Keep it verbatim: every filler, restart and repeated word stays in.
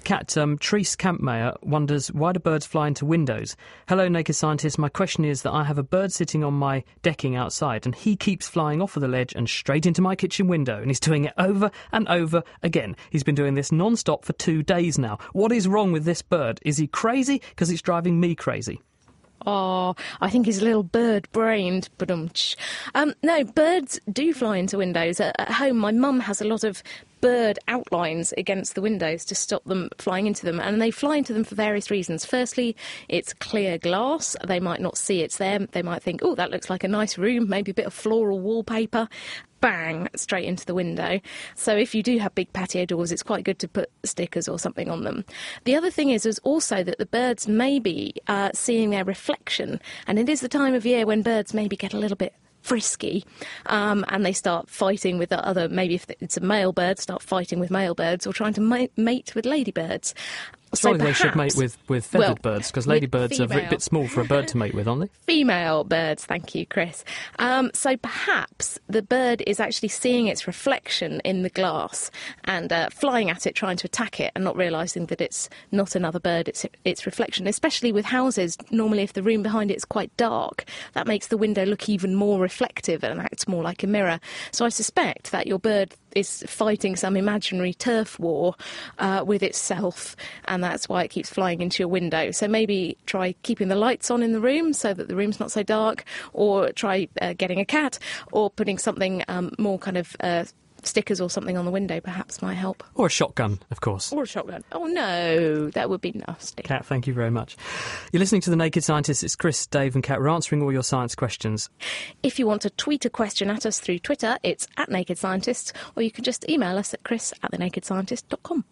cat, um, Treese Campmayer, wonders, why do birds fly into windows? Hello, Naked Scientist. My question is that I have a bird sitting on my decking outside, and he keeps flying off of the ledge and straight into my kitchen window, and he's doing it over and over again. He's been doing this non-stop for two days now. What is wrong with this bird? Is he crazy? Because it's driving me crazy. Oh, I think he's a little bird-brained. Um, no, birds do fly into windows. At, at home, my mum has a lot of bird outlines against the windows to stop them flying into them, and they fly into them for various reasons. Firstly, it's clear glass. They might not see it's there. They might think, oh, that looks like a nice room, maybe a bit of floral wallpaper. Bang, straight into the window. So if you do have big patio doors, it's quite good to put stickers or something on them. The other thing is, is also that the birds may be uh, seeing their reflection, and it is the time of year when birds maybe get a little bit frisky, um, and they start fighting with the other, maybe if it's a male bird, start fighting with male birds or trying to ma- mate with ladybirds. Surely so they should mate with, with feathered well, birds, because ladybirds are a bit small for a bird to mate with, aren't they? Female birds, thank you, Chris. Um, so perhaps the bird is actually seeing its reflection in the glass and uh, flying at it, trying to attack it, and not realising that it's not another bird, it's its reflection. Especially with houses, normally if the room behind it is quite dark, that makes the window look even more reflective and acts more like a mirror. So I suspect that your bird is fighting some imaginary turf war uh, with itself, and that's why it keeps flying into your window. So maybe try keeping the lights on in the room so that the room's not so dark, or try uh, getting a cat, or putting something um, more kind of uh, stickers or something on the window perhaps might help. Or a shotgun, of course. Or a shotgun. Oh no, that would be nasty. Kat, thank you very much. You're listening to The Naked Scientist. It's Chris, Dave and Kat. We're answering all your science questions. If you want to tweet a question at us through Twitter, it's at Naked Scientists, or you can just email us at chris at the naked scientist dot com.